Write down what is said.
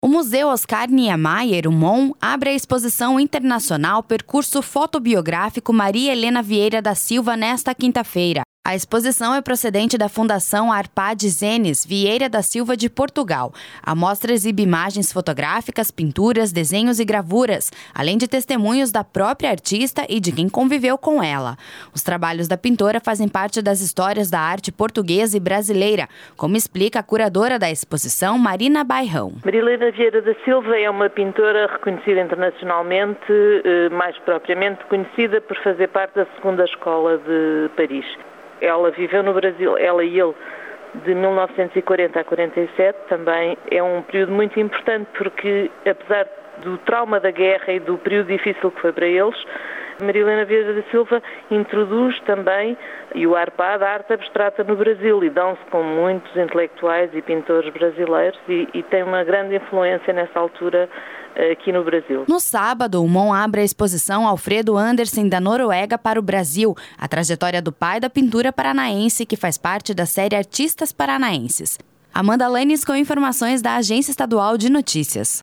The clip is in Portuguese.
O Museu Oscar Niemeyer, o MON, abre a exposição internacional Percurso Fotobiográfico Maria Helena Vieira da Silva nesta quinta-feira. A exposição é procedente da Fundação Arpad Zenes Vieira da Silva de Portugal. A mostra exibe imagens fotográficas, pinturas, desenhos e gravuras, além de testemunhos da própria artista e de quem conviveu com ela. Os trabalhos da pintora fazem parte das histórias da arte portuguesa e brasileira, como explica a curadora da exposição, Marina Bairrão. Maria Helena Vieira da Silva é uma pintora reconhecida internacionalmente, mais propriamente conhecida por fazer parte da Segunda Escola de Paris. Ela viveu no Brasil, ela e ele, de 1940 a 47, também é um período muito importante porque, apesar do trauma da guerra e do período difícil que foi para eles, Maria Helena Vieira da Silva introduz também, e o Arpad, a arte abstrata no Brasil, e dão-se com muitos intelectuais e pintores brasileiros e tem uma grande influência nessa altura aqui no Brasil. No sábado, o MON abre a exposição Alfredo Andersen da Noruega para o Brasil, a trajetória do pai da pintura paranaense que faz parte da série Artistas Paranaenses. Amanda Lanes com informações da Agência Estadual de Notícias.